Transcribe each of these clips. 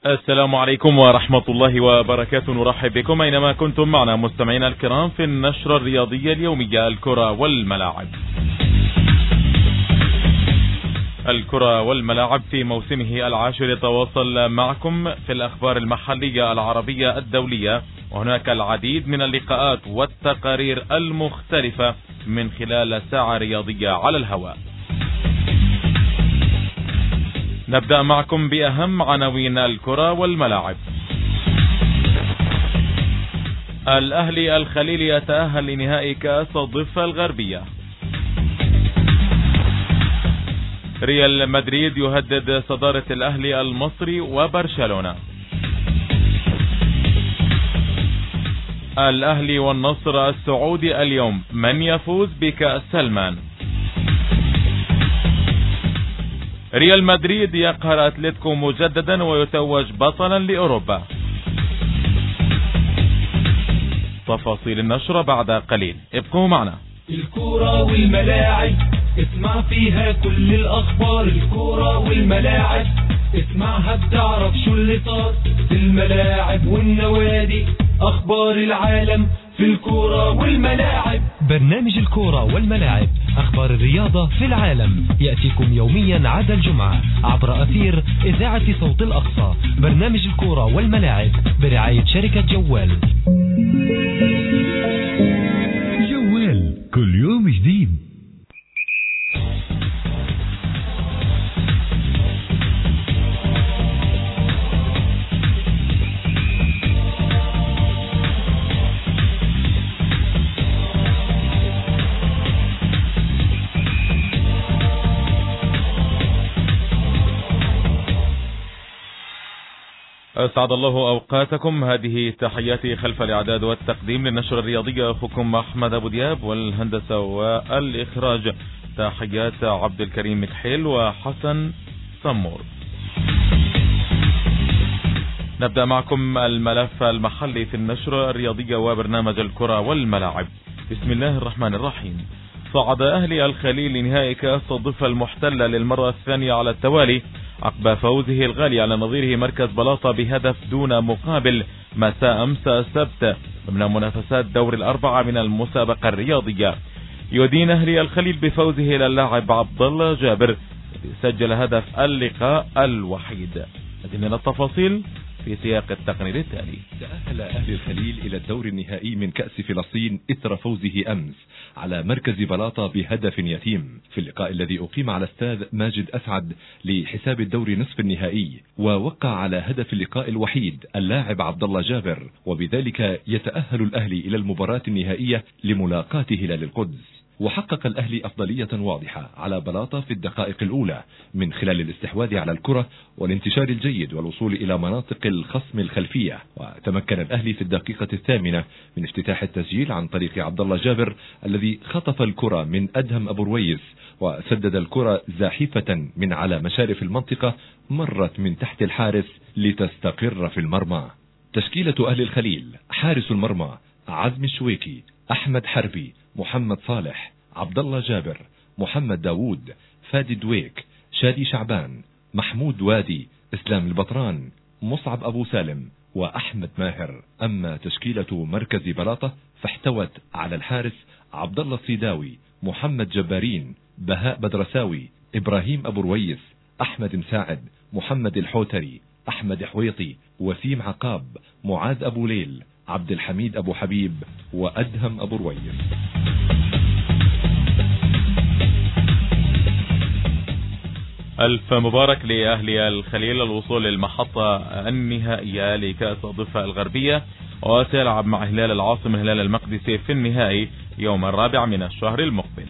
السلام عليكم ورحمة الله وبركاته. نرحب بكم أينما كنتم معنا مستمعينا الكرام في النشرة الرياضية اليومية الكرة والملاعب. الكرة والملاعب في موسمه العاشر يتواصل معكم في الأخبار المحلية العربية الدولية، وهناك العديد من اللقاءات والتقارير المختلفة من خلال ساعة رياضية على الهواء. نبدأ معكم بأهم عناوين الكرة والملاعب. الأهلي الخليل يتأهل لنهائي كأس الضفة الغربية. ريال مدريد يهدد صدارة الأهلي المصري وبرشلونة. الأهلي والنصر السعودي اليوم، من يفوز بكأس سلمان؟ ريال مدريد يقهر أتلتيكو مجددا ويتوج بطلا لأوروبا. تفاصيل النشرة بعد قليل، ابقوا معنا. الكرة والملاعب اسمع فيها كل الأخبار. الكرة والملاعب اسمعها بتعرف شو اللي صار في الملاعب والنوادي، أخبار العالم في الكرة والملاعب. برنامج الكرة والملاعب، أخبار الرياضة في العالم، يأتيكم يوميا عدا الجمعة عبر أثير إذاعة صوت الأقصى. برنامج الكرة والملاعب برعاية شركة جوال. جوال كل يوم جديد. أسعد الله أوقاتكم. هذه تحياتي خلف الإعداد والتقديم للنشرة الرياضية، أخوكم أحمد أبو دياب، والهندسة والإخراج تحيات عبد الكريم مكحيل وحسن سمور. نبدأ معكم الملف المحلي في النشرة الرياضية وبرنامج الكرة والملاعب. بسم الله الرحمن الرحيم. صعد أهلي الخليل لنهائي كأس الضفة المحتلة للمرة الثانية على التوالي عقب فوزه الغالي على نظيره مركز بلاطة بهدف دون مقابل مساء أمس السبت ضمن منافسات دور الأربعة من المسابقة الرياضية. يدين أهلي الخليل بفوزه إلى اللاعب عبد الله جابر الذي سجل هدف اللقاء الوحيد. هذه من التفاصيل في سياق التقرير التالي. تأهل أهلي الخليل إلى الدور النهائي من كأس فلسطين إثر فوزه أمس على مركز بلاطة بهدف يتيم في اللقاء الذي أقيم على استاد ماجد أسعد لحساب الدور نصف النهائي، ووقع على هدف اللقاء الوحيد اللاعب عبد الله جابر، وبذلك يتأهل الأهلي إلى المباراة النهائية لملاقاة هلال القدس. وحقق الأهلي أفضلية واضحة على بلاطة في الدقائق الأولى من خلال الاستحواذ على الكرة والانتشار الجيد والوصول إلى مناطق الخصم الخلفية. وتمكن الأهلي في الدقيقة الثامنة من افتتاح التسجيل عن طريق عبد الله جابر الذي خطف الكرة من أدهم أبو رويس وسدد الكرة زاحفة من على مشارف المنطقة، مرت من تحت الحارس لتستقر في المرمى. تشكيلة أهل الخليل: حارس المرمى عزم الشويكي، أحمد حربي، محمد صالح، عبد الله جابر، محمد داوود، فادي دويك، شادي شعبان، محمود وادي، اسلام البطران، مصعب ابو سالم، واحمد ماهر. اما تشكيلة مركز بلاطة فاحتوت على الحارس عبد الله الصيداوي، محمد جبارين، بهاء بدرساوي، ابراهيم ابو رويس، احمد مساعد، محمد الحوتري، احمد حويطي، وسيم عقاب، معاذ ابو ليل، عبد الحميد ابو حبيب، وادهم ابو رويس. ألف مبارك لأهلي الخليل الوصول للمحطة النهائية لكأس الضفة الغربية، وسيلعب مع هلال العاصمة هلال المقدسي في النهائي يوم 4 من الشهر المقبل.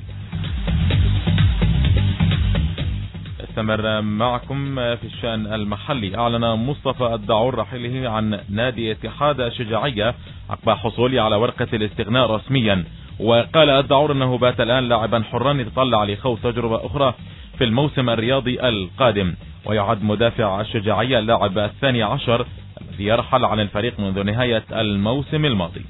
استمر معكم في الشأن المحلي. أعلن مصطفى الدعور رحيله عن نادي اتحاد الشجاعية عقب حصوله على ورقة الاستغناء رسميا، وقال الدعور أنه بات الآن لاعبا حرا يتطلع لخوض تجربة أخرى في الموسم الرياضي القادم. ويعد مدافع الشجاعية اللاعب الثاني عشر الذي يرحل عن الفريق منذ نهاية الموسم الماضي.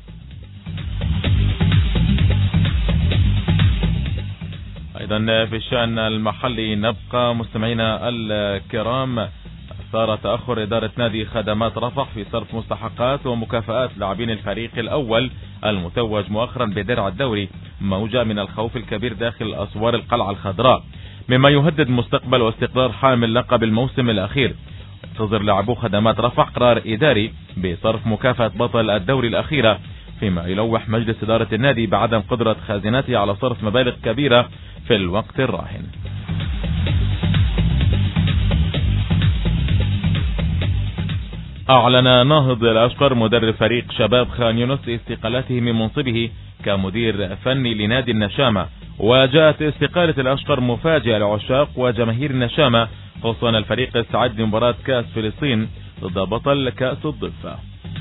أيضا في الشأن المحلي نبقى مستمعينا الكرام أثار تأخر إدارة نادي خدمات رفح في صرف مستحقات ومكافآت لاعبين الفريق الأول المتوج مؤخرا بدرع الدوري موجة من الخوف الكبير داخل أسوار القلعة الخضراء، مما يهدد مستقبل واستقرار حامل لقب الموسم الأخير. ينتظر لاعبو خدمات رفح قرار إداري بصرف مكافأة بطل الدوري الأخيرة، فيما يلوح مجلس إدارة النادي بعدم قدرة خازنته على صرف مبالغ كبيرة في الوقت الراهن. أعلن ناهض الأشقر مدرب فريق شباب خان يونس استقالته من منصبه كمدير فني لنادي النشامة، وجاءت استقالة الأشقر مفاجئة لعشاق وجماهير النشامة، خصوصا الفريق السعد لمباراة كأس فلسطين ضد بطل كأس الضفة.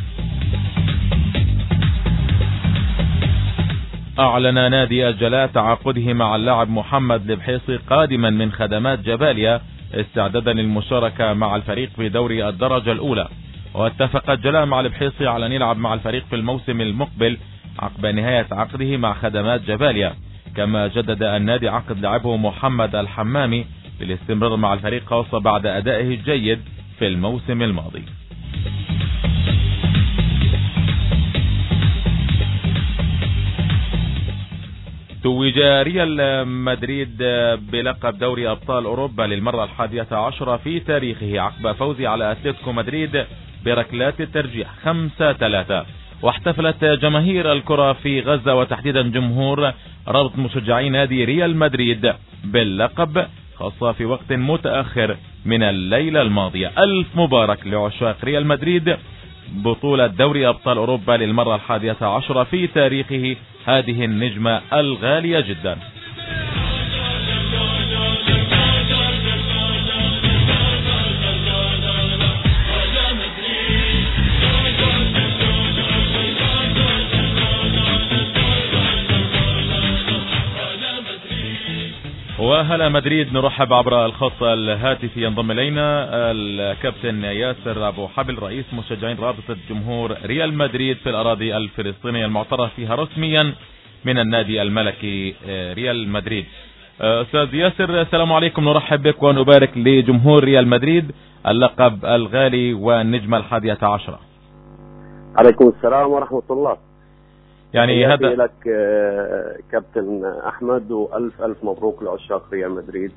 أعلن نادي الجلاء تعاقده مع اللاعب محمد البحيصي قادما من خدمات جباليا استعدادا للمشاركة مع الفريق في دوري الدرجة الأولى، واتفق الجلاء مع البحيصي على أن يلعب مع الفريق في الموسم المقبل عقب نهاية عقده مع خدمات جباليا. كما جدد النادي عقد لاعبه محمد الحمامي للاستمرار مع الفريق خاصة بعد أدائه الجيد في الموسم الماضي. توج ريال مدريد بلقب دوري أبطال أوروبا للمرة 11 في تاريخه عقب فوزه على أتلتيكو مدريد بركلات الترجيح 5-3. واحتفلت جماهير الكرة في غزة وتحديدا جمهور رابطة مشجعي نادي ريال مدريد باللقب، خاصة في وقت متأخر من الليلة الماضية. ألف مبارك لعشاق ريال مدريد بطولة دوري أبطال أوروبا للمرة 11 في تاريخه، هذه النجمة الغالية جدا. وهلا مدريد، نرحب عبر الخط الهاتفي. ينضم إلينا الكابتن ياسر أبو حبل رئيس مشجعين رابطة جمهور ريال مدريد في الأراضي الفلسطينية المعترف فيها رسميا من النادي الملكي ريال مدريد. أستاذ ياسر، السلام عليكم، نرحب بك ونبارك لجمهور ريال مدريد اللقب الغالي والنجمة 11. عليكم السلام ورحمة الله. يعني هذا لك كابتن أحمد، وألف ألف مبروك لعشاق ريال مدريد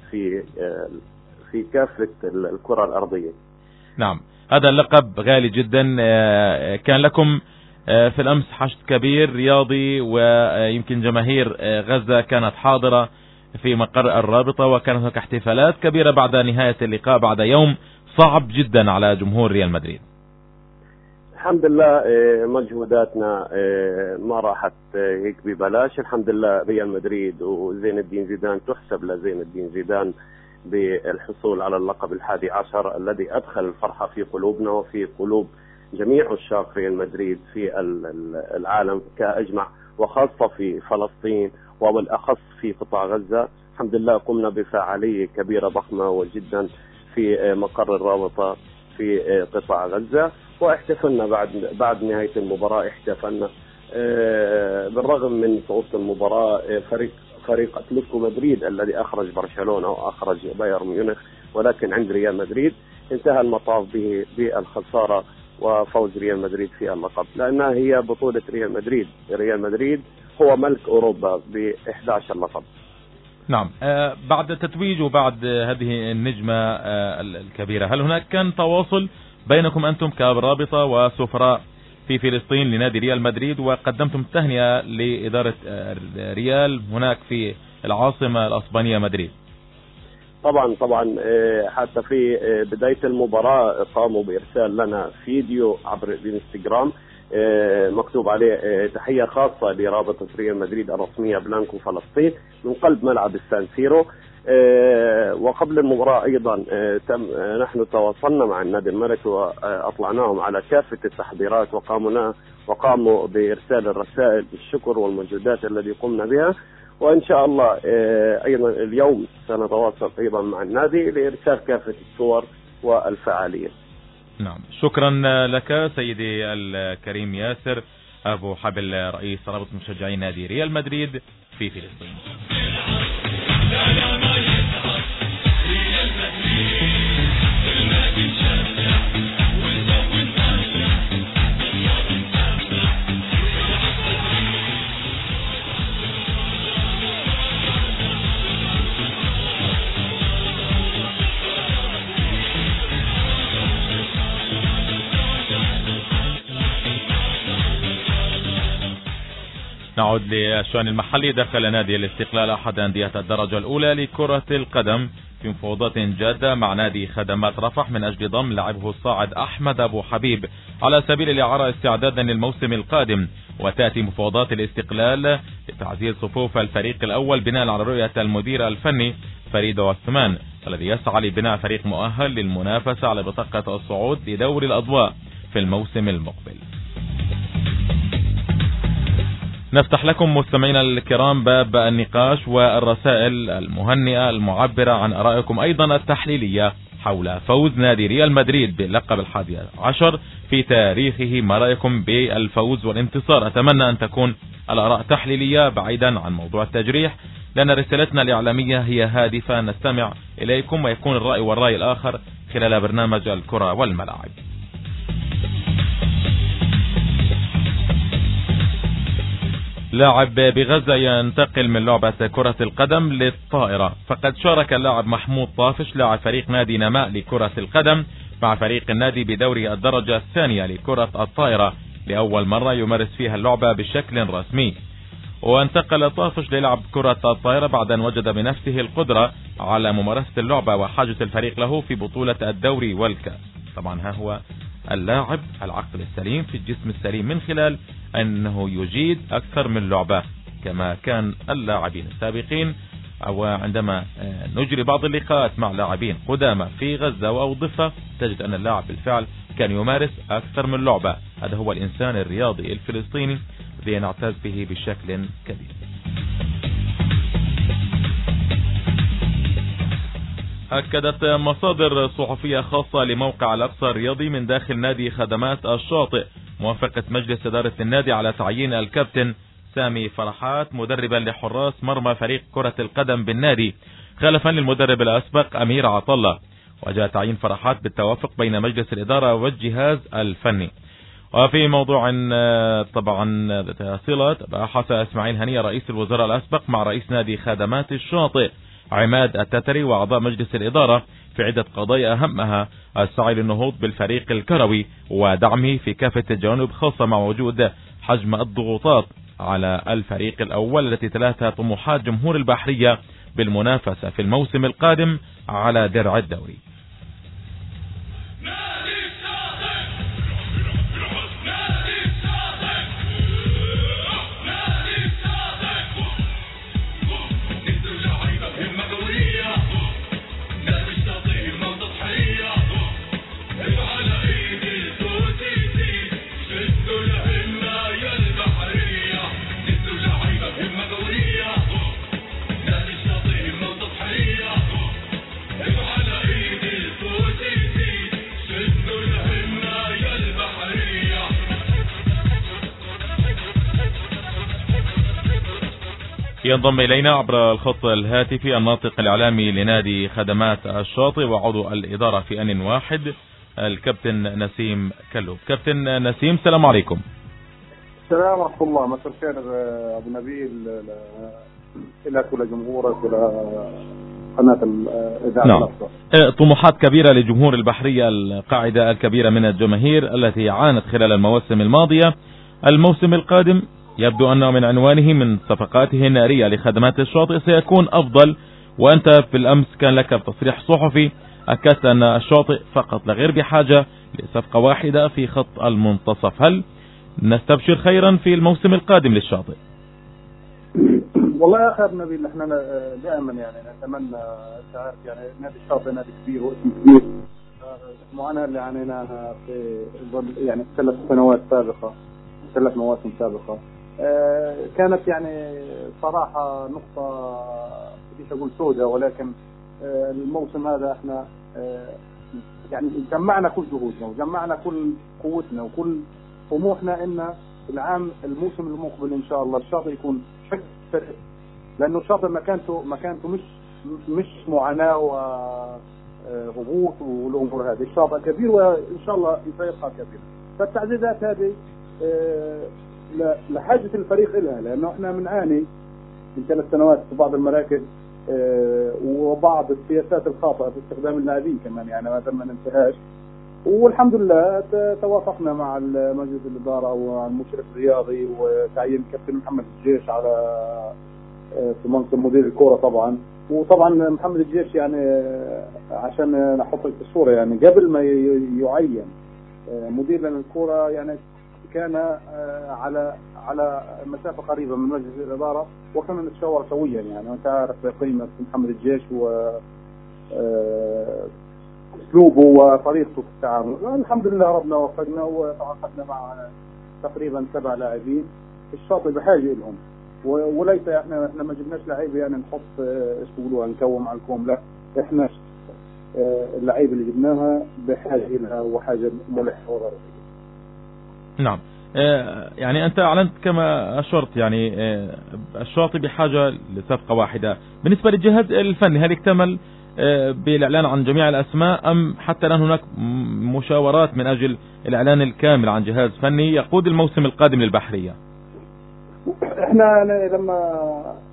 في كافة الكرة الأرضية. نعم، هذا اللقب غالي جدا. كان لكم في الأمس حشد كبير رياضي، ويمكن جماهير غزة كانت حاضرة في مقر الرابطة، وكانت هناك احتفالات كبيرة بعد نهاية اللقاء بعد يوم صعب جدا على جمهور ريال مدريد. الحمد لله مجهوداتنا ما راحت هيك ببلاش. الحمد لله ريال مدريد وزين الدين زيدان تحسب لزين الدين زيدان بالحصول على اللقب 11 الذي أدخل الفرحة في قلوبنا وفي قلوب جميع عشاق ريال مدريد في العالم كأجمع، وخاصة في فلسطين وبالأخص في قطاع غزة. الحمد لله قمنا بفعالية كبيرة ضخمة وجدا في مقر الرابطة في قطاع غزة، واحتفلنا بعد نهاية المباراة. احتفلنا بالرغم من صعوبة المباراة، فريق أتلتيكو مدريد الذي أخرج برشلونة وأخرج بايرن ميونخ، ولكن عند ريال مدريد انتهى المطاف به بالخسارة وفوز ريال مدريد في اللقب، لأنها هي بطولة ريال مدريد. ريال مدريد هو ملك أوروبا ب11 لقب. نعم، بعد التتويج وبعد هذه النجمة الكبيرة، هل هناك كان تواصل بينكم أنتم كرابطة وسفراء في فلسطين لنادي ريال مدريد، وقدمتم تهنئة لإدارة ريال هناك في العاصمة الأسبانية مدريد؟ طبعا حتى في بداية المباراة قاموا بإرسال لنا فيديو عبر الانستغرام مكتوب عليه تحية خاصة لرابطة ريال مدريد الرسمية بلانكو فلسطين من قلب ملعب السان سيرو. وقبل المباراة أيضا نحن تواصلنا مع النادي الملكي وأطلعناهم على كافة التحضيرات، وقاموا بإرسال الرسائل بالشكر والمجهودات التي قمنا بها. وإن شاء الله أيضا اليوم سنتواصل أيضا مع النادي لإرسال كافة الصور والفعالية. نعم، شكرا لك سيدي الكريم ياسر أبو حبل رئيس رابطة مشجعين نادي ريال مدريد في فلسطين. نعود للشأن المحلي داخل نادي الاستقلال أحد أندية الدرجة الأولى لكرة القدم في مفاوضات جادة مع نادي خدمات رفح من أجل ضم لاعبه الصاعد أحمد أبو حبيب على سبيل الإعارة استعدادا للموسم القادم. وتأتي مفاوضات الاستقلال لتعزيز صفوف الفريق الأول بناء على رؤية المدير الفني فريد عثمان الذي يسعى لبناء فريق مؤهل للمنافسة على بطاقة الصعود لدوري الأضواء في الموسم المقبل. نفتح لكم مستمعينا الكرام باب النقاش والرسائل المهنئة المعبرة عن آرائكم أيضا التحليلية حول فوز نادي ريال مدريد باللقب 11 في تاريخه. ما رأيكم بالفوز والانتصار؟ أتمنى أن تكون الآراء تحليلية بعيدا عن موضوع التجريح، لأن رسالتنا الإعلامية هي هادفة، نستمع إليكم ويكون الرأي والرأي الآخر خلال برنامج الكرة والملاعب. لاعب بغزة ينتقل من لعبة كرة القدم للطائرة. فقد شارك اللاعب محمود طافش لاعب فريق نادي نماء لكرة القدم مع فريق النادي بدوري الدرجة الثانية لكرة الطائرة لأول مرة يمارس فيها اللعبة بشكل رسمي. وانتقل طافش للعب كرة الطائرة بعد أن وجد بنفسه القدرة على ممارسة اللعبة وحاجة الفريق له في بطولة الدوري والكأس. طبعا ها هو اللاعب العقل السليم في الجسم السليم من خلال أنه يجيد أكثر من لعبة كما كان اللاعبين السابقين. وعندما نجري بعض اللقاءات مع لاعبين قدامى في غزة أو ضفة تجد أن اللاعب بالفعل كان يمارس أكثر من لعبة. هذا هو الإنسان الرياضي الفلسطيني الذي نعتز به بشكل كبير. أكدت مصادر صحفية خاصة لموقع الأقصى الرياضي من داخل نادي خدمات الشاطئ موافقة مجلس إدارة النادي على تعيين الكابتن سامي فرحات مدربا لحراس مرمى فريق كرة القدم بالنادي خلفا للمدرب الأسبق أمير عطلة. وجاء تعيين فرحات بالتوافق بين مجلس الإدارة والجهاز الفني. وفي موضوع طبعا صلة بحث إسماعيل هنية رئيس الوزراء الأسبق مع رئيس نادي خدمات الشاطئ عماد التتري وأعضاء مجلس الإدارة في عدة قضايا أهمها السعي للنهوض بالفريق الكروي ودعمه في كافة الجوانب، خاصة مع وجود حجم الضغوطات على الفريق الأول التي تلاتها طموحات جمهور البحرية بالمنافسة في الموسم القادم على درع الدوري. ينضم إلينا عبر الخط الهاتفي الناطق الإعلامي لنادي خدمات الشاطئ وعضو الإدارة في آن واحد الكابتن نسيم كلوب. كابتن نسيم، السلام عليكم. السلام ورحمة الله. مساء الخير أبو نبيل لك ولجمهورك ولقناة الإذاعة. نعم. طموحات كبيرة لجمهور البحرية، القاعدة الكبيرة من الجماهير التي عانت خلال المواسم الماضية. الموسم القادم يبدو أنه من عنوانه من صفقاته النارية لخدمات الشاطئ سيكون أفضل، وأنت في الأمس كان لك تصريح صحفي أكدت أن الشاطئ فقط لا غير بحاجة لصفقة واحدة في خط المنتصف. هل نستبشر خيرا في الموسم القادم للشاطئ؟ والله يا أخي نبيل، نحن دائما يعني نتمنى تعرف يعني نادي الشاطئ نادي كبير واسم كبير. المعاناة اللي عانيناها في يعني 3 سنوات سابقة، 3 مواسم سابقة، كانت يعني صراحة نقطة بديش أقول سوداء، ولكن الموسم هذا احنا يعني جمعنا كل جهودنا وجمعنا كل قوتنا وكل طموحنا ان الموسم المقبل ان شاء الله الشاطئ يكون شكل فرق، لانه الشاطئ مكانته مش معاناة وهبوط والامور هذه. الشاطئ كبير وان شاء الله سيبقى كبير. فالتعزيزات هذه لحاجة الفريق إلها، لأنه إحنا بنعاني من 3 سنوات في بعض المراكز وبعض السياسات الخاطئة في استخدام اللاعبين كمان، يعني ما ننساهاش. والحمد لله توافقنا مع مجلس الإدارة والمشرف الرياضي وتعيين الكابتن محمد الجيش على في منصب مدير الكورة طبعا. وطبعا محمد الجيش يعني عشان نحط في الصورة يعني قبل ما يعين مدير للكورة يعني كان على مسافة قريبة من مجلس الإدارة وكنا نتشاور سويا يعني. وانت عارف قيمة محمد الجيش و اسلوبه وطريقته في التعامل. الحمد لله ربنا وفقنا وتعاقدنا مع تقريبا 7 لاعبين. الشاطئ بحاجه لهم وليس احنا ما جبناش لعيبه يعني نحط ايش بيقولوها نكوم على الكوم، لا احنا اللعيبه اللي جبناها بحاجه لها وحاجه ملحه وضروريه. نعم. يعني أنت أعلنت كما أشرت يعني الشاطئ بحاجة لصفقة واحدة. بالنسبة للجهاز الفني هل اكتمل بالإعلان عن جميع الأسماء أم حتى الآن هناك مشاورات من أجل الإعلان الكامل عن جهاز فني يقود الموسم القادم للبحرية؟ احنا لما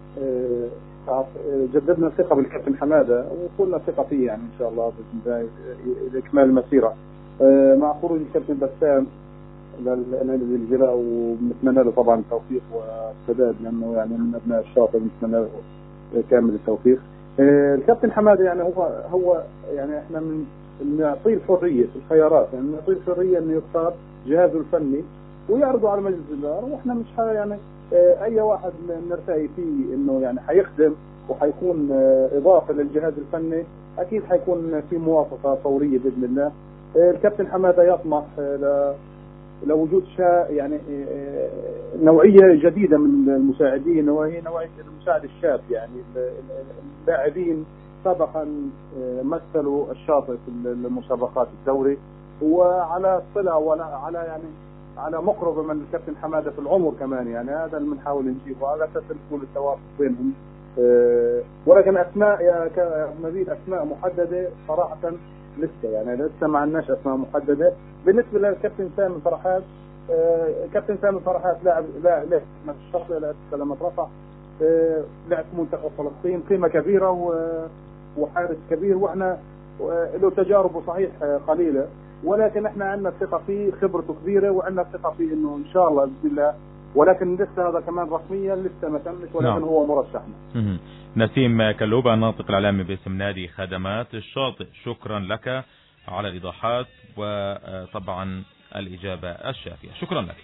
جددنا الثقة بالكابتن حمادة وقلنا ثقة فيه يعني إن شاء الله لإكمال المسيرة مع خروج الكابتن بسام لنادي الجلاء، ونتمنى له طبعا التوفيق والسداد لأنه يعني من أبناء الشاطئ نتمنى له كامل التوفيق. الكابتن حمادة يعني هو يعني احنا نعطيه الحرية في الخيارات، يعني نعطيه الحرية انه يختار جهازه الفني ويعرضه على مجلس الإدارة، واحنا مش يعني اي واحد نرتقي فيه انه يعني حيخدم وحيكون اضافة للجهاز الفني اكيد حيكون في موافقة فورية باذن الله. الكابتن حمادة يطمح لوجود يعني نوعية جديدة من المساعدين وهي نوعية المساعد الشاب. يعني اللاعبين سبقا مثلوا الشاطئ في المسابقات الدوري وعلى صلة وعلى يعني على مقربة من الكابتن حمادة في العمر كمان، يعني هذا اللي بنحاول نجيبه على اساس يكون التوافق بينهم. ولكن اسماء يا مزيد اسماء محددة صراحة لسه يعني لسه ما عندناش اسماء محددة. بالنسبة للكابتن سامي فرحات، كابتن سامي فرحات لاعب من الشاطئ لاعب لما رفع لاعب منتخب فلسطين قيمة كبيرة وحارس كبير، واحنا له تجاربه صحيح قليلة ولكن احنا عندنا ثقة فيه، خبرته كبيرة وعندنا ثقة فيه انه ان شاء الله باذن الله، ولكن لسه هذا كمان رسميا لسه ما تمش ولكن نعم. هو مرشحنا. نسيم كلوبة الناطق الإعلامي باسم نادي خدمات الشاطئ، شكرا لك على الإيضاحات وطبعا الإجابة الشافية، شكرا لك.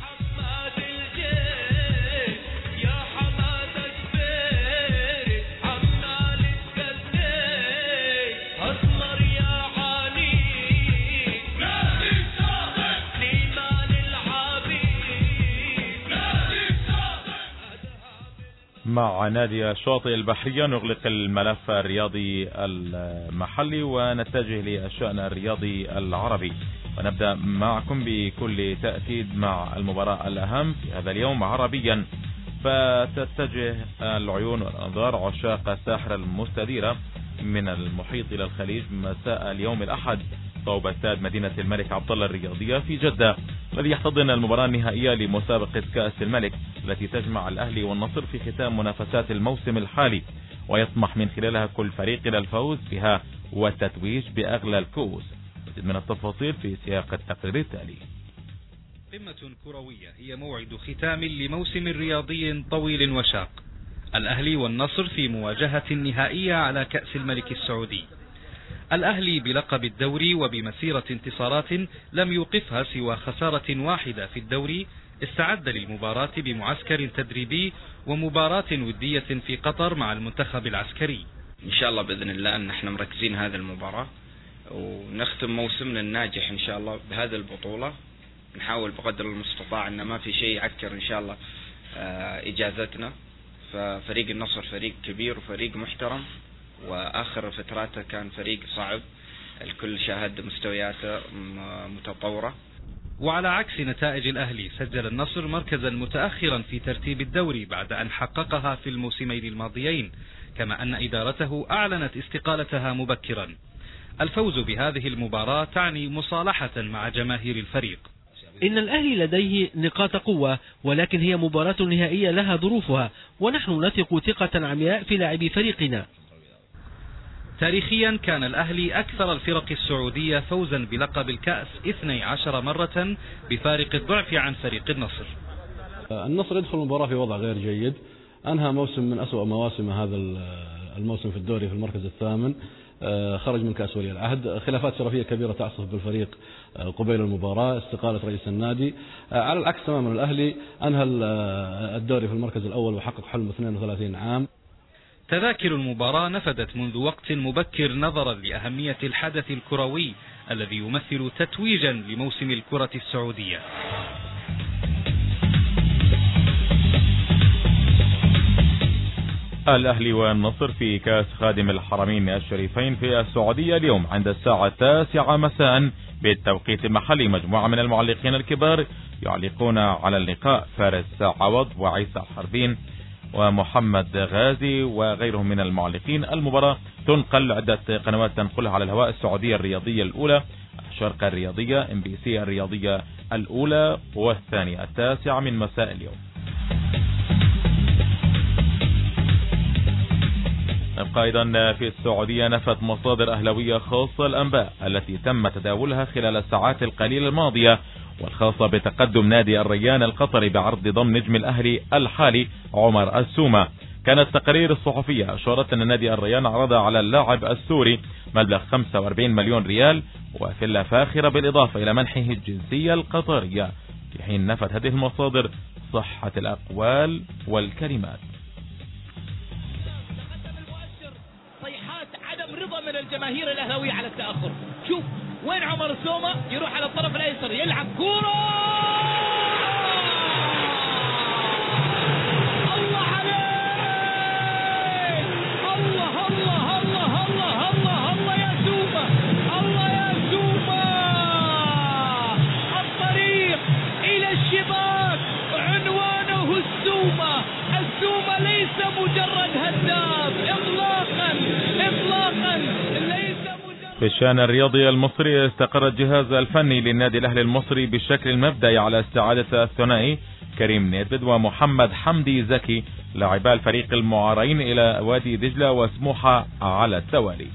مع نادي الشاطئ البحرية نغلق الملف الرياضي المحلي ونتجه للشأن الرياضي العربي، ونبدأ معكم بكل تأكيد مع المباراة الأهم في هذا اليوم عربيا. فتتجه العيون والأنظار عشاق الساحرة المستديرة من المحيط إلى الخليج مساء اليوم الأحد صوب استاد مدينة الملك عبدالله الرياضية في جدة، الذي يحتضن المباراة النهائية لمسابقة كأس الملك التي تجمع الأهلي والنصر في ختام منافسات الموسم الحالي، ويطمح من خلالها كل فريق إلى الفوز بها والتتويج بأغلى الكؤوس. مزيد من التفاصيل في سياق التقرير التالي. قمة كروية هي موعد ختام لموسم رياضي طويل وشاق. الأهلي والنصر في مواجهة نهائية على كأس الملك السعودي. الأهلي بلقب الدوري وبمسيرة انتصارات لم يوقفها سوى خسارة واحدة في الدوري، استعد للمباراة بمعسكر تدريبي ومباراة ودية في قطر مع المنتخب العسكري. إن شاء الله بإذن الله أن احنا مركزين هذه المباراة ونختم موسمنا الناجح إن شاء الله بهذه البطولة. نحاول بقدر المستطاع أن ما في شيء يعكر إن شاء الله إجازتنا. ففريق النصر فريق كبير وفريق محترم، وآخر فتراته كان فريق صعب، الكل شاهد مستوياته متطورة. وعلى عكس نتائج الأهلي سجل النصر مركزا متأخرا في ترتيب الدوري بعد أن حققها في الموسمين الماضيين، كما أن إدارته أعلنت استقالتها مبكرا. الفوز بهذه المباراة تعني مصالحة مع جماهير الفريق. إن الأهلي لديه نقاط قوة، ولكن هي مباراة نهائية لها ظروفها، ونحن نثق ثقة عمياء في لاعبي فريقنا. تاريخيا كان الأهلي أكثر الفرق السعودية فوزا بلقب الكأس 12 مرة بفارق الضعف عن فريق النصر. النصر يدخل المباراة في وضع غير جيد، أنهى موسم من أسوأ مواسم هذا الموسم في الدوري في المركز الثامن، خرج من كأس ولي العهد، خلافات شرفية كبيرة تعصف بالفريق قبيل المباراة، استقالة رئيس النادي. على العكس تماما الأهلي أنهى الدوري في المركز الأول وحقق حلم 32 عام. تذاكر المباراة نفدت منذ وقت مبكر نظرا لأهمية الحدث الكروي الذي يمثل تتويجا لموسم الكرة السعودية. الأهلي والنصر في كأس خادم الحرمين الشريفين في السعودية اليوم عند الساعة 9 مساء بالتوقيت المحلي. مجموعة من المعلقين الكبار يعلقون على اللقاء، فارس عوض وعيسى حربين ومحمد غازي وغيرهم من المعلقين. المباراة تنقل عدة قنوات تنقلها على الهواء: السعودية الرياضية الأولى، الشرق الرياضية، MBC الرياضية الأولى والثانية 9 من مساء اليوم. نبقى أيضا في السعودية. نفت مصادر أهلوية خاصة الأنباء التي تم تداولها خلال الساعات القليلة الماضية والخاصة بتقدم نادي الريان القطري بعرض ضم نجم الأهلي الحالي عمر السومة. كانت التقارير الصحفية أشارت أن نادي الريان عرض على اللاعب السوري مبلغ 45 مليون ريال وفيلا فاخرة بالإضافة إلى منحه الجنسية القطرية، في حين نفت هذه المصادر صحة الأقوال والكلمات. صيحات عدم رضا من الجماهير الأهلاوية على التأخر. شوف وين عمر السومة، يروح على الطرف الأيسر يلعب كورة، الله عليك، الله الله الله الله الله الله يا سومة، الله يا سومة، الطريق إلى الشباك عنوانه السومة. السومة ليس مجرد هداف إطلاقا إطلاقا، ليس في الشأن الرياضي المصري استقر الجهاز الفني للنادي الأهلي المصري بالشكل المبدئي على استعادة الثنائي كريم نيدفيد ومحمد حمدي زكي لاعبا الفريق المعارين إلى وادي دجلة وسموحة على التوالي.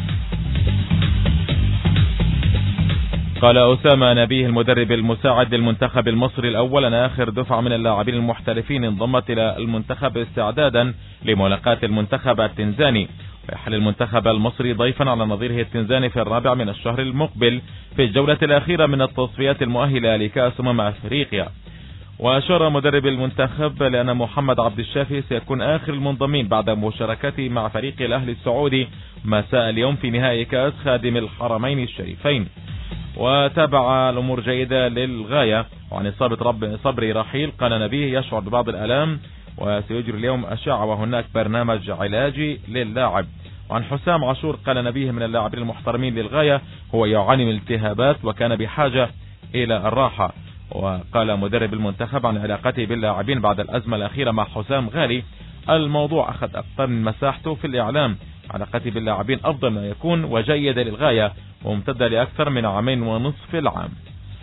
قال أسامة نبيه المدرب المساعد للمنتخب المصري الأول أن آخر دفعة من اللاعبين المحترفين انضمت إلى المنتخب استعدادا لملاقاة المنتخب التنزاني، ويحل المنتخب المصري ضيفا على نظيره التنزاني في 4 من الشهر المقبل في الجولة الأخيرة من التصفيات المؤهلة لكأس أفريقيا. وأشار مدرب المنتخب لأن محمد عبد الشافي سيكون آخر المنضمين بعد مشاركته مع فريق الأهلي السعودي مساء اليوم في نهائي كأس خادم الحرمين الشريفين. وتابع الأمور جيدة للغاية، وعن إصابة صبري رحيل قال نبيه يشعر ببعض الآلام وسيجري اليوم أشعة وهناك برنامج علاجي للاعب. وعن حسام عاشور قال نبيه من اللاعبين المحترمين للغاية، هو يعاني من التهابات وكان بحاجة إلى الراحة. وقال مدرب المنتخب عن علاقته باللاعبين بعد الأزمة الأخيرة مع حسام غالي، الموضوع أخذ أكثر من مساحته في الإعلام، علاقتي باللاعبين أفضل ما يكون وجيدة للغاية وممتدة لأكثر من 2.5 عام.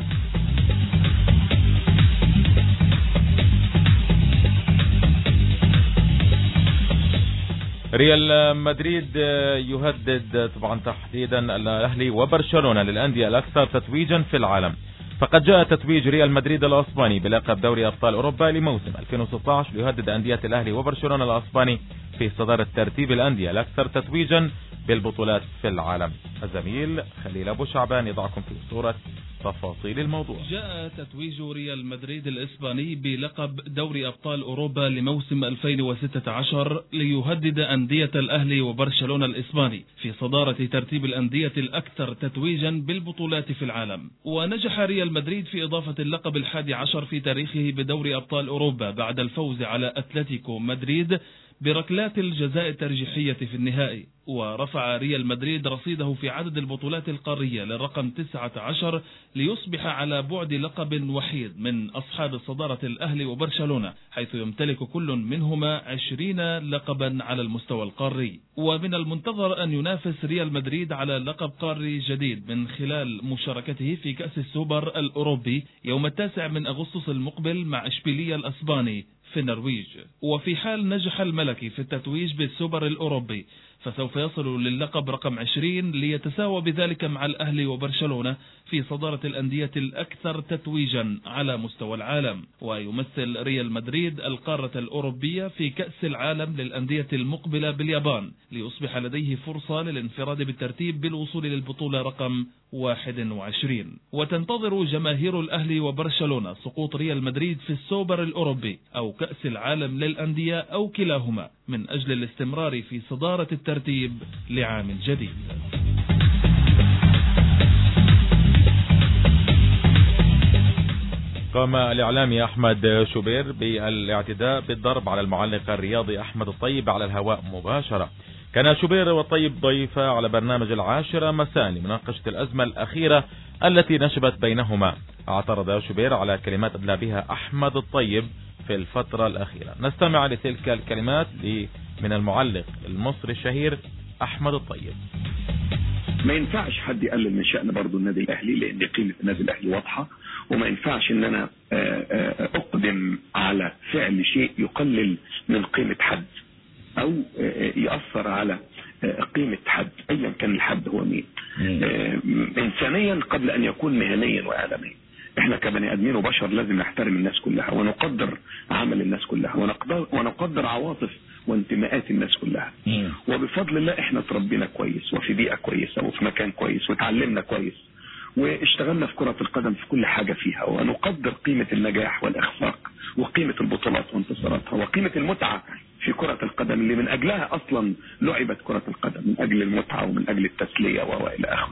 ريال مدريد يهدد طبعا تحديدا الأهلي وبرشلونة للأندية الأكثر تتويجا في العالم. فقد جاء تتويج ريال مدريد الأسباني بلقب دوري أبطال أوروبا لموسم 2016 ليهدد أندية الأهلي وبرشلونة الأسباني في صدارة ترتيب الأندية الأكثر تتويجا بالبطولات في العالم. الزميل خليل أبو شعبان يضعكم في صورة تفاصيل الموضوع. جاء تتويج ريال مدريد الإسباني بلقب دوري أبطال أوروبا لموسم 2016 ليهدد أندية الأهلي وبرشلونة الإسباني في صدارة ترتيب الأندية الأكثر تتويجا بالبطولات في العالم. ونجح ريال مدريد في إضافة اللقب 11 في تاريخه بدوري أبطال أوروبا بعد الفوز على أتلتيكو مدريد بركلات الجزاء الترجيحية في النهائي. ورفع ريال مدريد رصيده في عدد البطولات القارية للرقم 19 ليصبح على بعد لقب وحيد من أصحاب الصدارة الأهلي وبرشلونة، حيث يمتلك كل منهما 20 لقبا على المستوى القاري. ومن المنتظر أن ينافس ريال مدريد على لقب قاري جديد من خلال مشاركته في كأس السوبر الأوروبي يوم 9 من أغسطس المقبل مع إشبيلية الأسباني في النرويج. وفي حال نجح الملكي في التتويج بالسوبر الأوروبي فسوف يصل للقب رقم 20 ليتساوى بذلك مع الأهلي وبرشلونة في صدارة الأندية الأكثر تتويجا على مستوى العالم. ويمثل ريال مدريد القارة الأوروبية في كأس العالم للأندية المقبلة باليابان، ليصبح لديه فرصة للانفراد بالترتيب بالوصول للبطولة رقم 21. وتنتظر جماهير الأهلي وبرشلونة سقوط ريال مدريد في السوبر الأوروبي أو كأس العالم للأندية أو كلاهما من أجل الاستمرار في صدارة الترتيب لعام جديد. قام الإعلامي أحمد شوبير بالاعتداء بالضرب على المعلق الرياضي أحمد الطيب على الهواء مباشرة. كان شوبير والطيب ضيفا على برنامج 10 مساء لمناقشة الأزمة الأخيرة التي نشبت بينهما. اعترض شوبير على كلمات أدلى بها أحمد الطيب في الفترة الأخيرة. نستمع لتلك الكلمات من المعلق المصري الشهير أحمد الطيب. ما ينفعش حد يقلل من شأن برضو النادي الأهلي، لأن قيمة النادي الأهلي واضحة، وما ينفعش ان انا اقدم على فعل شيء يقلل من قيمة حد او يأثر على قيمة حد ايا كان الحد هو مين، انسانيا قبل ان يكون مهنيا واعلاميا. احنا كبني ادمين وبشر لازم نحترم الناس كلها ونقدر عمل الناس كلها ونقدر عواطف وانتماءات الناس كلها. وبفضل الله احنا تربينا كويس وفي بيئة كويسة وفي مكان كويس وتعلمنا كويس واشتغلنا في كرة القدم في كل حاجة فيها، ونقدر قيمة النجاح والإخفاق وقيمة البطولات وانتصاراتها وقيمة المتعة في كرة القدم اللي من أجلها أصلا لعبت كرة القدم، من أجل المتعة ومن أجل التسلية وإلى آخره.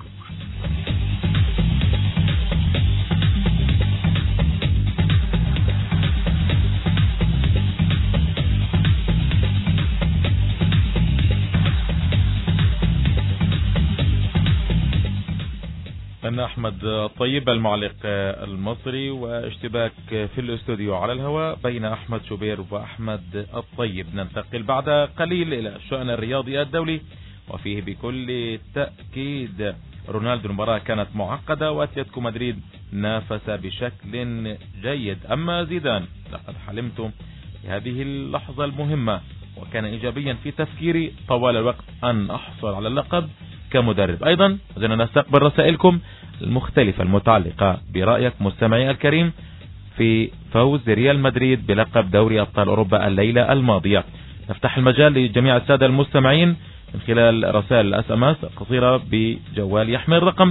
أن أحمد طيب المعلق المصري، واشتباك في الاستوديو على الهواء بين أحمد شوبير وأحمد الطيب. ننتقل بعد قليل إلى الشأن الرياضي الدولي، وفيه بكل تأكيد رونالدو المباراة كانت معقدة وأتلتيكو مدريد نافس بشكل جيد. أما زيدان لقد حلمت بهذه اللحظة المهمة، وكان إيجابيا في تفكيري طوال الوقت أن أحصل على اللقب كمدرب. أيضا لازلنا نستقبل رسائلكم المختلفة المتعلقة برأيك مستمعي الكريم في فوز ريال مدريد بلقب دوري أبطال أوروبا الليلة الماضية. نفتح المجال لجميع السادة المستمعين من خلال رسائل الSMS القصيرة بجوال يحمل رقم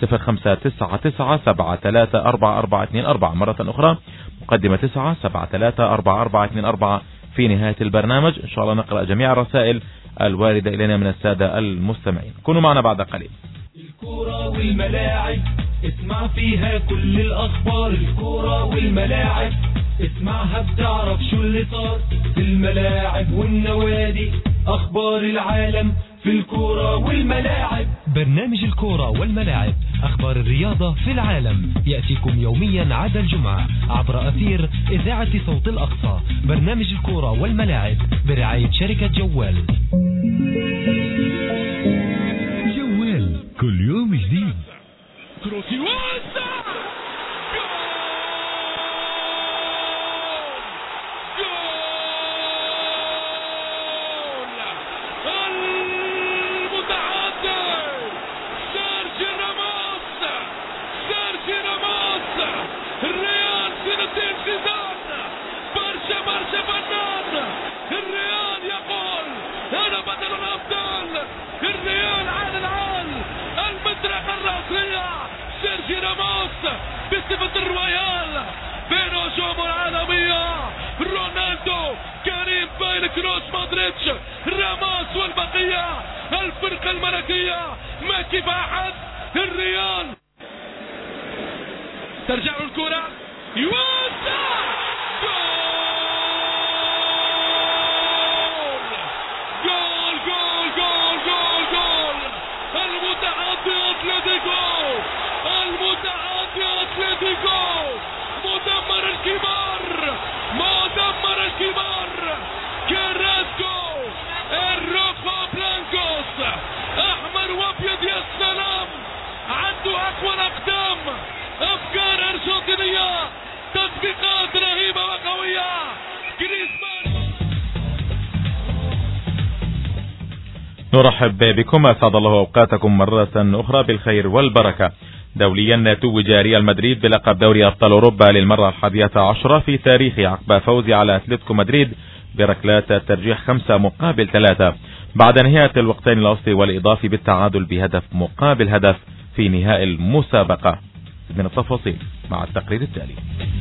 0599734424. مرة أخرى مقدمة 9734424. في نهاية البرنامج إن شاء الله نقرأ جميع الرسائل الواردة إلينا من السادة المستمعين. كونوا معنا بعد قليل. الكرة والملاعب اسمع فيها كل الأخبار. الكرة والملاعب اسمعها بتعرف شو اللي صار في الملاعب والنوادي. أخبار العالم في الكرة والملاعب. برنامج الكرة والملاعب، أخبار الرياضة في العالم، يأتيكم يوميا عدا الجمعة عبر أثير إذاعة صوت الأقصى. برنامج الكرة والملاعب برعاية شركة جوال. جوال كل يوم جديد. الريال يقول أنا بدل الأبطال. الريال على العال. المطرقة الرأسية سيرجي راموس بصفة الرويال بين هجوم العالمية. رونالدو، كريم، باين، كروس، مودريتش، راموس والبقية. الفرقة الملكية ما كيف أحد. الريال ترجع الكرة يوسع. المتعدي أتلتيكو مدمر الكبار كاراسكو الروخو بلانكوس أحمر وأبيض. يا سلام، عنده أقوى أقدام، أفكار أرجنتينية، تطبيقات نرحب بكم، أسعد الله أوقاتكم مرة أخرى بالخير والبركة. دوليا توج ريال مدريد بلقب دوري أبطال أوروبا للمرة 11 في تاريخه عقب فوزه على أتلتيكو مدريد بركلات الترجيح 5-3 بعد نهاية الوقتين الأصلي والإضافي بالتعادل بهدف مقابل هدف في نهائي المسابقة. من التفاصيل مع التقرير التالي.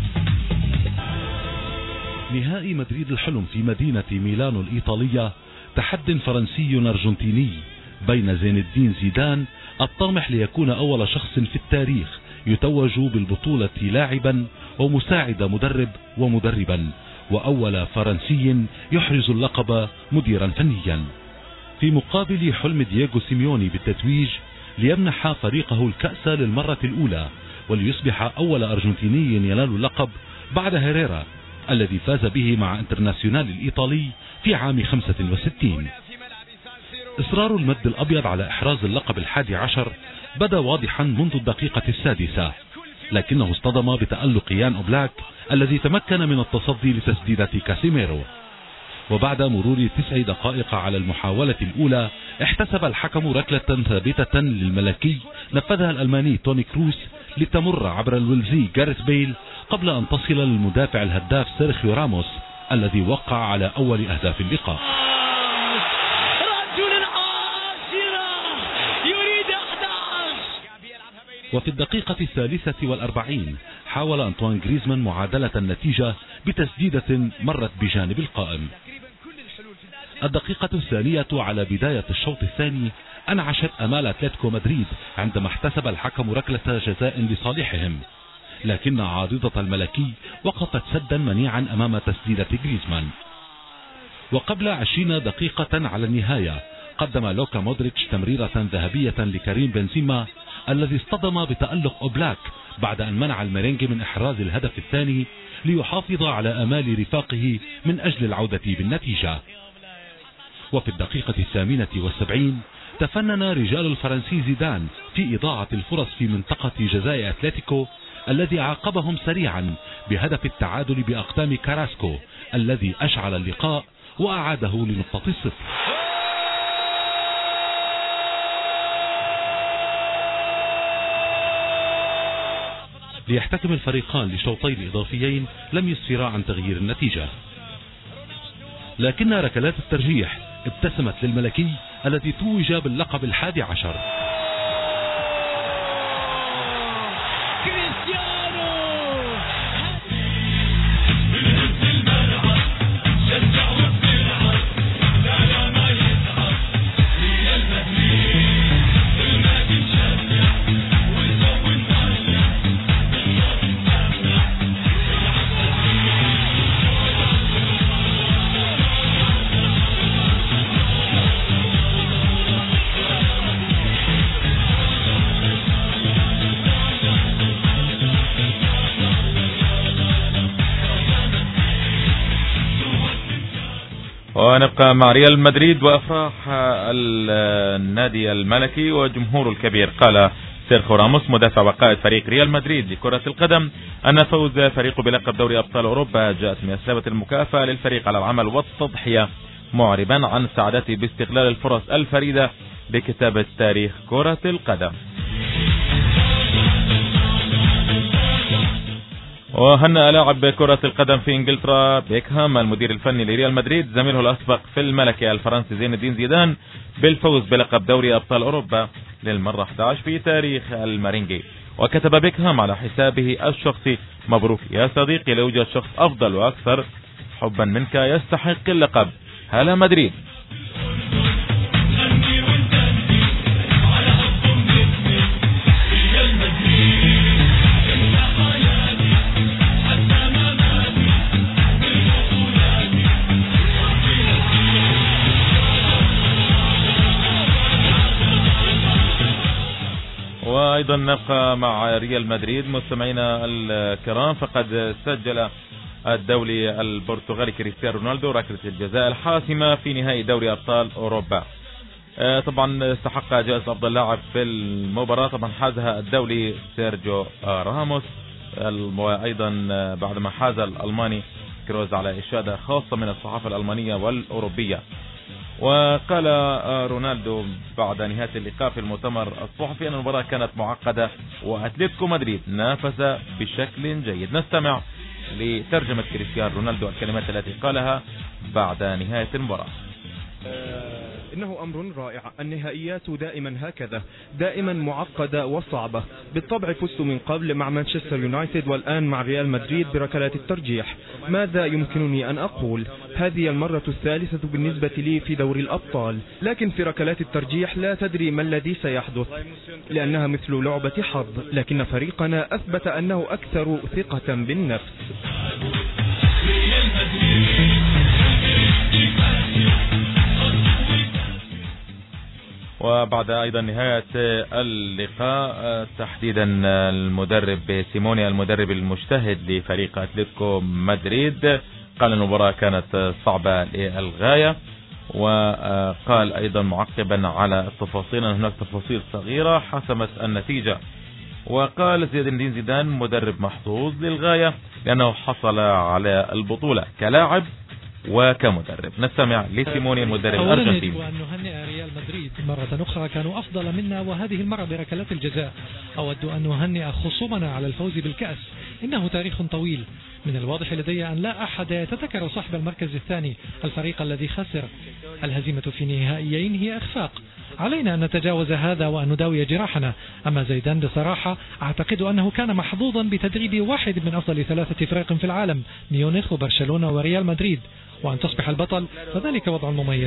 نهائي مدريد الحلم في مدينة ميلانو الإيطالية، تحد فرنسي أرجنتيني بين زين الدين زيدان الطامح ليكون أول شخص في التاريخ يتوج بالبطولة لاعبا ومساعد مدرب ومدربا، وأول فرنسي يحرز اللقب مديرا فنيا، في مقابل حلم دييغو سيميوني بالتتويج ليمنح فريقه الكأس للمرة الأولى وليصبح أول أرجنتيني ينال اللقب بعد هيريرا الذي فاز به مع انترناسيونال الإيطالي في عام 65. إصرار المد الأبيض على إحراز اللقب 11 بدا واضحا منذ الدقيقة 6، لكنه اصطدم بتألق يان أوبلاك الذي تمكن من التصدي لتسديدة كاسيميرو، وبعد مرور 9 دقائق على المحاولة الأولى احتسب الحكم ركلة ثابتة للملكي نفذها الألماني توني كروس لتمر عبر الويلزي جاريث بيل قبل أن تصل للمدافع الهداف سيرخيو راموس الذي وقع على أول أهداف اللقاء. وفي الدقيقة 43 حاول أنطوان غريزمان معادلة النتيجة بتسديدة مرت بجانب القائم. الدقيقة 2 على بداية الشوط الثاني أنعشت أمال أتلتيكو مدريد عندما احتسب الحكم ركلة جزاء لصالحهم، لكن عارضة الملكي وقفت سدا منيعا أمام تسديدة غريزمان. وقبل 20 دقيقة على النهاية قدم لوكا مودريتش تمريرة ذهبية لكريم بنزيما الذي اصطدم بتألق أوبلاك بعد أن منع الميرينجي من إحراز الهدف الثاني ليحافظ على آمال رفاقه من أجل العودة بالنتيجة. وفي الدقيقة 78 تفنن رجال الفرنسي زيدان في إضاعة الفرص في منطقة جزاء أتلتيكو الذي عاقبهم سريعا بهدف التعادل بأقدام كاراسكو الذي أشعل اللقاء وأعاده لنقطة الصفر. ليحتكم الفريقان لشوطين إضافيين لم يسفرا عن تغيير النتيجة، لكن ركلات الترجيح ابتسمت للملكي الذي توج باللقب 11. ونبقى مع ريال مدريد وأفراح النادي الملكي وجمهوره الكبير. قال سيرخيو راموس مدافع وقائد فريق ريال مدريد لكرة القدم أن فوز فريقه بلقب دوري أبطال أوروبا جاءت بمثابة المكافأة للفريق على العمل والتضحية، معربا عن سعادته باستغلال الفرص الفريدة بكتابة تاريخ كرة القدم. وهنأ لاعب كرة القدم في انجلترا بيكهام المدير الفني لريال مدريد زميله الأسبق في الملكي الفرنسي زين الدين زيدان بالفوز بلقب دوري أبطال أوروبا للمرة 11 في تاريخ المارينجي. وكتب بيكهام على حسابه الشخصي: مبروك يا صديقي، لا يوجد شخص أفضل وأكثر حبا منك يستحق اللقب، هلا مدريد. وأيضا نبقى مع ريال مدريد مستمعينا الكرام، فقد سجل الدولي البرتغالي كريستيانو رونالدو ركلة الجزاء الحاسمة في نهائي دوري أبطال أوروبا. طبعا استحق جائزة أفضل لاعب في المباراة، طبعا حازها الدولي سيرجيو راموس، وأيضا بعدما حاز الألماني كروز على إشادة خاصة من الصحافة الألمانية والأوروبية. وقال رونالدو بعد نهاية اللقاء في المؤتمر الصحفي أن المباراة كانت معقدة وأتلتيكو مدريد نافس بشكل جيد. نستمع لترجمة كريستيانو رونالدو الكلمات التي قالها بعد نهاية المباراة. إنه أمر رائع، النهائيات دائما هكذا، دائما معقدة وصعبة. بالطبع فزت من قبل مع مانشستر يونايتد والآن مع ريال مدريد بركلات الترجيح. ماذا يمكنني أن أقول؟ هذه المرة الثالثة بالنسبة لي في دوري الأبطال، لكن في ركلات الترجيح لا تدري ما الذي سيحدث لأنها مثل لعبة حظ، لكن فريقنا أثبت أنه أكثر ثقة بالنفس. وبعد أيضا نهاية اللقاء تحديدا المدرب سيموني المدرب المجتهد لفريق أتلتيكو مدريد قال المباراة كانت صعبة للغاية، وقال أيضا معقبا على التفاصيل أن هناك تفاصيل صغيرة حسمت النتيجة. وقال زين الدين زيدان مدرب محظوظ للغاية لأنه حصل على البطولة كلاعب وكمدرب. نستمع لسيموني المدرب الأرجنتيني. أولا أن نهنئ ريال مدريد مرة أخرى، كانوا أفضل منا وهذه المرة بركلات الجزاء. أود أن نهنئ خصومنا على الفوز بالكأس، إنه تاريخ طويل. من الواضح لدي أن لا أحد يتذكر صاحب المركز الثاني، الفريق الذي خسر. الهزيمة في نهائيين هي إخفاق، علينا أن نتجاوز هذا وأن نداوي جراحنا. أما زيدان بصراحة أعتقد أنه كان محظوظا بتدريب واحد من أفضل 3 فرق في العالم، ميونخ وبرشلونة وريال مدريد، وأن تصبح البطل فذلك وضع مميز.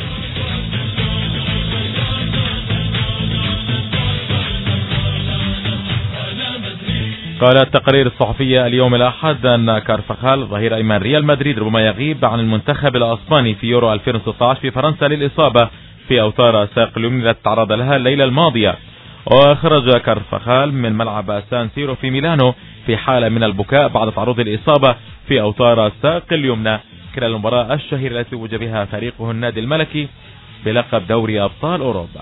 قال التقرير الصحفية اليوم الأحد أن كارفخال ظهير أيمن ريال مدريد ربما يغيب عن المنتخب الأسباني في يورو 2016 في فرنسا للإصابة في أوتار ساق اليمنى التي تعرض لها الليلة الماضية. وخرج كارفخال من ملعب سان سيرو في ميلانو في حالة من البكاء بعد تعرض الإصابة في أوتار ساق اليمنى خلال المباراة الشهيرة التي توج بها فريقه النادي الملكي بلقب دوري أبطال أوروبا.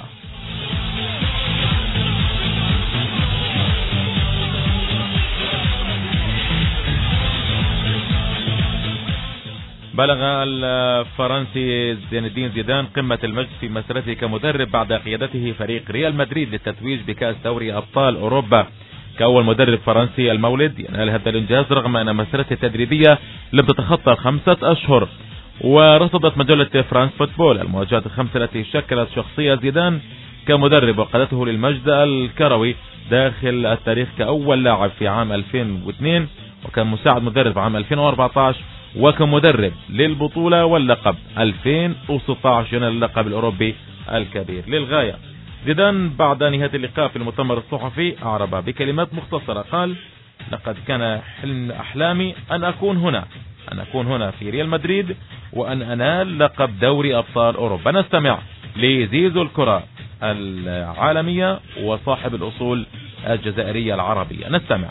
بلغ الفرنسي زين الدين زيدان قمة المجد في مسيرته كمدرب بعد قيادته فريق ريال مدريد للتتويج بكأس دوري أبطال أوروبا. كأول مدرب فرنسي المولد ينال هذا الإنجاز رغم أن مسيرته التدريبية لم تتخطى 5 أشهر. ورصدت مجلة فرانس فوتبول المواجهات ال5 التي شكلت شخصية زيدان كمدرب وقادته للمجد الكروي داخل التاريخ كأول لاعب في عام 2002 وكان مساعد مدرب عام 2014 وكمدرب للبطولة واللقب 2016 اللقب الأوروبي الكبير للغاية. زيدان بعد نهاية اللقاء في المؤتمر الصحفي أعرب بكلمات مختصرة، قال لقد كان حلم أحلامي أن أكون هنا في ريال مدريد وأن أنال لقب دوري أبطال أوروبا. نستمع لزيزو الكرة العالمية وصاحب الأصول الجزائرية العربية. نستمع.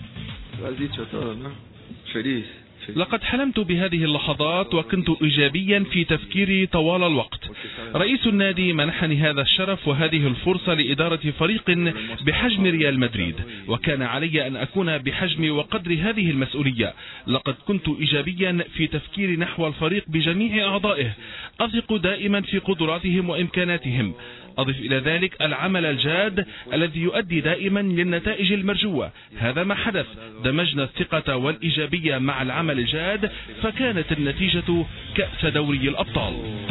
لقد حلمت بهذه اللحظات وكنت إيجابيا في تفكيري طوال الوقت. رئيس النادي منحني هذا الشرف وهذه الفرصة لإدارة فريق بحجم ريال مدريد، وكان علي أن أكون بحجم وقدر هذه المسؤولية. لقد كنت إيجابيا في تفكيري نحو الفريق بجميع أعضائه، أثق دائما في قدراتهم وإمكاناتهم. أضف إلى ذلك العمل الجاد الذي يؤدي دائما للنتائج المرجوة. هذا ما حدث، دمجنا الثقة والإيجابية مع العمل الجاد فكانت النتيجة كأس دوري الأبطال.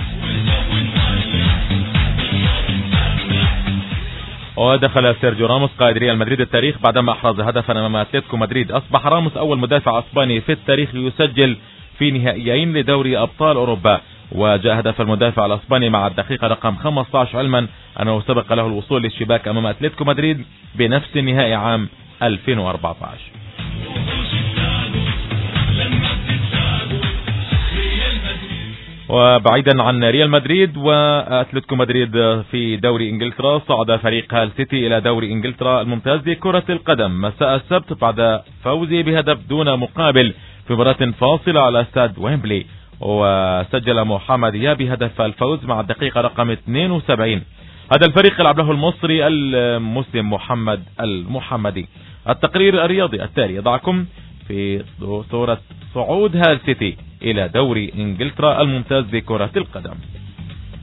ودخل سيرجيو راموس قائد ريال مدريد التاريخ بعدما أحرز هدفا أمام أتلتيكو مدريد. أصبح راموس أول مدافع أسباني في التاريخ يسجل في نهائيين لدوري أبطال أوروبا، وجاء هدف المدافع الأسباني مع الدقيقة رقم 15 علما أنه سبق له الوصول للشباك أمام أتلتيكو مدريد بنفس النهائي عام 2014. وبعيدا عن ريال مدريد وأتلتيكو مدريد في دوري إنجلترا، صعد فريق هال سيتي إلى دوري إنجلترا الممتاز لكرة القدم مساء السبت بعد فوزه بهدف دون مقابل في مباراة فاصلة على استاد ويمبلي، وسجل محمد يابي هدف الفوز مع الدقيقة رقم 72. هذا الفريق يلعب له المصري المسلم محمد المحمدي. التقرير الرياضي التالي يضعكم في صورة صعود هال سيتي إلى دوري إنجلترا الممتاز لكرة القدم.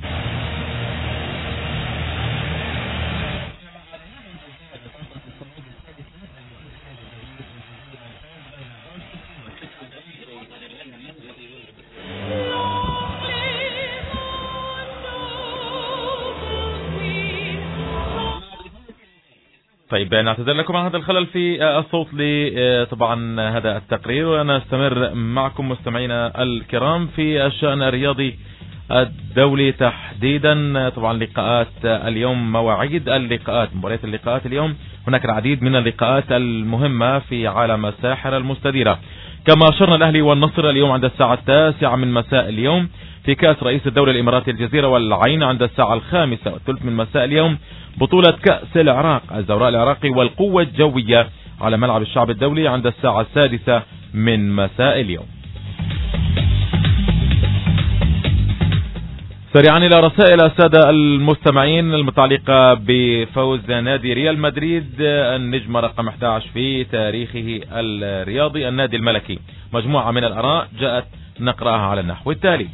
طيب نعتذر لكم عن هذا الخلل في الصوت طبعا هذا التقرير، ونستمر معكم مستمعينا الكرام في الشأن الرياضي الدولي تحديدا. طبعا لقاءات اليوم، مواعيد اللقاءات، مباريات اللقاءات اليوم، هناك العديد من اللقاءات المهمة في عالم الساحرة المستديرة. كما أشرنا الأهلي والنصر اليوم عند الساعة 9 من مساء اليوم في كأس رئيس الدولة الإماراتي الجزيرة والعين عند الساعة 5:30 من مساء اليوم بطولة كأس العراق الزوراء العراقي والقوة الجوية على ملعب الشعب الدولي عند الساعة 6 من مساء اليوم. سريعا إلى رسائل السادة المستمعين المتعلقة بفوز نادي ريال مدريد النجم رقم 11 في تاريخه الرياضي النادي الملكي. مجموعة من الآراء جاءت نقرأها على النحو التالي.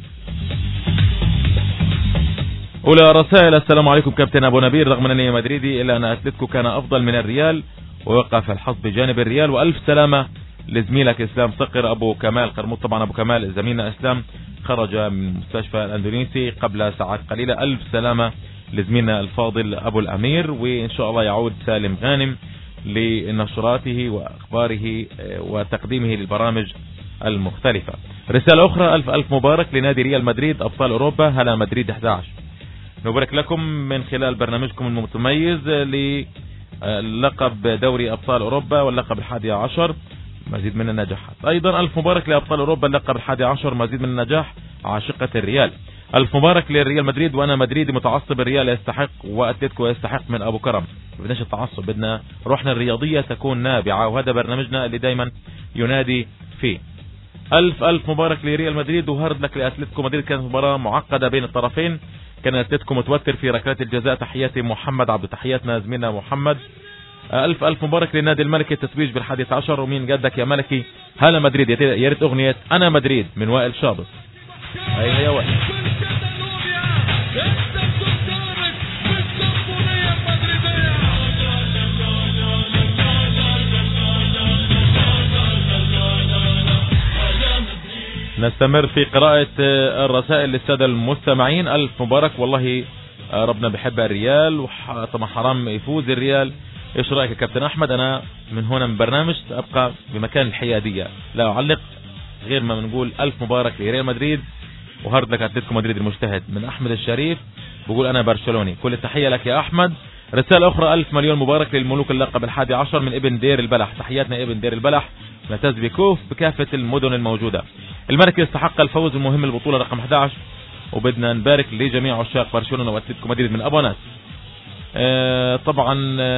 أولى رسائل: السلام عليكم كابتن أبو نبيل، رغم أنني مدريدي إلا أن أتلتيكو كان أفضل من الريال ووقف الحظ بجانب الريال، وألف سلامة لزميلك إسلام صقر أبو كمال قرموط. طبعا أبو كمال زميلنا إسلام خرج من المستشفى الأندونيسي قبل ساعات قليلة، ألف سلامة لزميلنا الفاضل أبو الأمير، وإن شاء الله يعود سالم غانم لنشراته وأخباره وتقديمه للبرامج المختلفة. رسالة أخرى: ألف مبارك لنادي ريال مدريد أبطال أوروبا، هلا مدريد 11. نبارك لكم من خلال برنامجكم المتميز للقب دوري أبطال أوروبا واللقب 11، مزيد من النجاحات. أيضا ألف مبارك لأبطال أوروبا اللقب 11، مزيد من النجاح. عاشقة الريال، ألف مبارك للريال مدريد، وأنا مدريدي متعصب، الريال يستحق وأتلتيكو يستحق. من أبو كرم. ما بدناش التعصب، بدنا روحنا الرياضية تكون نابعة، وهذا برنامجنا اللي دايما ينادي فيه. ألف مبارك لريال مدريد، وهارد لك لأتلتيكو مدريد. كانت مباراة معقدة بين الطرفين، كان أتلتيكو متوتر في ركلات الجزاء. تحياتي محمد عبد، تحياتنا زميلنا محمد. ألف مبارك للنادي الملكي التتويج بال11. ومين قدك يا ملكي؟ هلا مدريد. يا ريت أغنية أنا مدريد من وائل شابط. هيا يا وائل. نستمر في قراءة الرسائل للسادة المستمعين. ألف مبارك، والله ربنا بحب الريال، وطبعا حرام يفوز الريال. ايش رأيك يا كابتن أحمد؟ أنا من هنا من برنامج أبقى بمكان الحيادية، لا أعلق غير ما بنقول ألف مبارك لريال مدريد، وهارد لك أتلتيكو مدريد المجتهد. من أحمد الشريف بقول أنا برشلوني، كل التحية لك يا أحمد. رسالة أخرى: ألف مليون مبارك للملوك اللقب 11 من ابن دير البلح. تحياتنا ابن دير البلح، نمتاز بكافة المدن الموجودة. الملكي يستحق الفوز المهم البطولة رقم 11، وبدنا نبارك لجميع عشاق برشلونة وأتلتيكو مدريد من أبو ناس. طبعا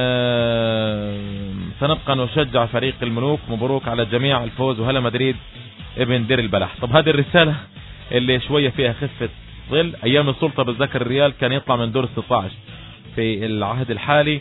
سنبقى نشجع فريق الملوك. مبروك على الجميع الفوز، وهلا مدريد ابن دير البلح. طب هذه الرسالة اللي شوية فيها خفة ظل. أيام السلطة بتذكر الريال كان يطلع من دور 16 في العهد الحالي.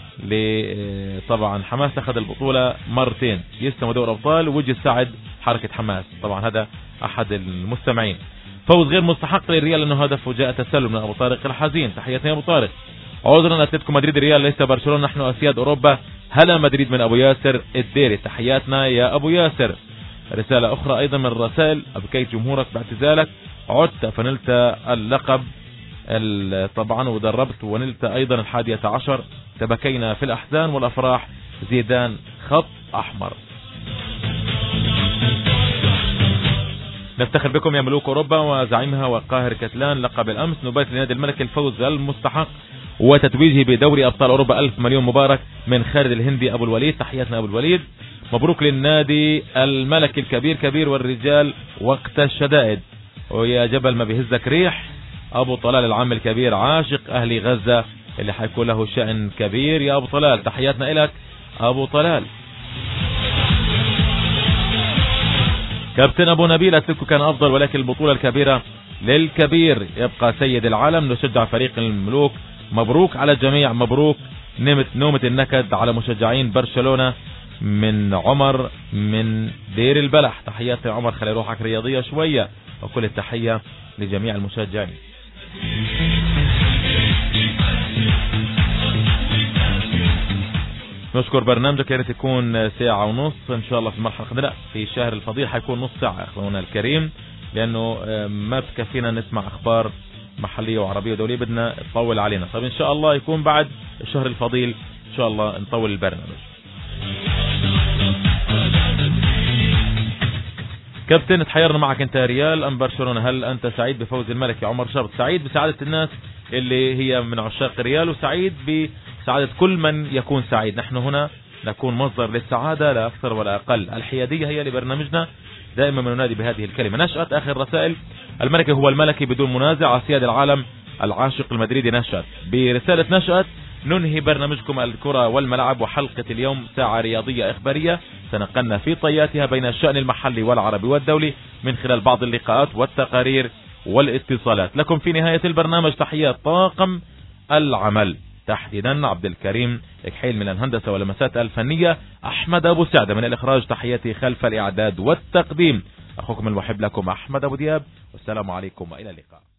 طبعا حماس أخذ البطولة مرتين، يسلموا دور أبطال وجه سعد حركة حماس. طبعا هذا أحد المستمعين. فوز غير مستحق للريال لأنه هدفه جاء تسلل من أبو طارق الحزين. تحياتنا يا أبو طارق. عذرا أتلتيكو مدريد الريال ليس برشلونة، نحن أسياد أوروبا. هلا مدريد من أبو ياسر الديري. تحياتنا يا أبو ياسر. رسالة أخرى أيضا من الرسائل: أبكيت جمهورك باعتزالك، عدت فنلت اللقب طبعا ودربت ونلت أيضا 11، تبكينا في الأحزان والأفراح، زيدان خط أحمر. نفتخر بكم يا ملوك أوروبا وزعيمها وقاهر كتلان. لقب الأمس نبات لنادي الملكي الفوز المستحق وتتويجه بدوري أبطال أوروبا. ألف مليون مبارك من خالد الهندي أبو الوليد. تحياتنا أبو الوليد. مبروك للنادي الملكي الكبير كبير والرجال وقت الشدائد، ويا جبل ما بيهزك ريح. أبو طلال العام الكبير عاشق أهلي غزة اللي حيكون له شأن كبير يا أبو طلال. تحياتنا إلك أبو طلال. كابتن أبو نبيل: أتلتيكو كان أفضل ولكن البطولة الكبيرة للكبير يبقى سيد العالم. نشجع فريق الملوك. مبروك على الجميع، مبروك نومة النكد على مشجعين برشلونة. من عمر من دير البلح. تحياتي عمر، خلي روحك رياضية شوية، وكل التحية لجميع المشجعين. نشكر برنامجك، يا ريت يكون ساعة ونص ان شاء الله في المرحلة القادمة. في الشهر الفضيل حيكون نص ساعة اخونا الكريم، لانه ما بكفينا نسمع اخبار محلية وعربية ودولية، بدنا تطول علينا. طيب ان شاء الله يكون بعد الشهر الفضيل إن شاء الله نطول البرنامج. كابتن، تحيرنا معك انت ريال ام برشلونة، هل انت سعيد بفوز الملكي عمر شرط؟ سعيد بسعادة الناس اللي هي من عشاق ريال، وسعيد بسعادة كل من يكون سعيد. نحن هنا نكون مصدر للسعادة لا اكثر ولا اقل. الحيادية هي لبرنامجنا، دائما ما ننادي بهذه الكلمة. نشأة اخر رسائل الملكي هو الملكي بدون منازع، سياد العالم العاشق المدريدي نشأت. برسالة نشأت ننهي برنامجكم الكرة والملعب، وحلقة اليوم ساعة رياضية إخبارية تنقلنا في طياتها بين الشأن المحلي والعربي والدولي من خلال بعض اللقاءات والتقارير والاتصالات. لكم في نهاية البرنامج تحيات طاقم العمل، تحديدا عبد الكريم إكحيل من الهندسة واللمسات الفنية، أحمد أبو سعدة من الإخراج، تحياتي خلف الإعداد والتقديم أخوكم المحب لكم أحمد أبو دياب، والسلام عليكم وإلى اللقاء.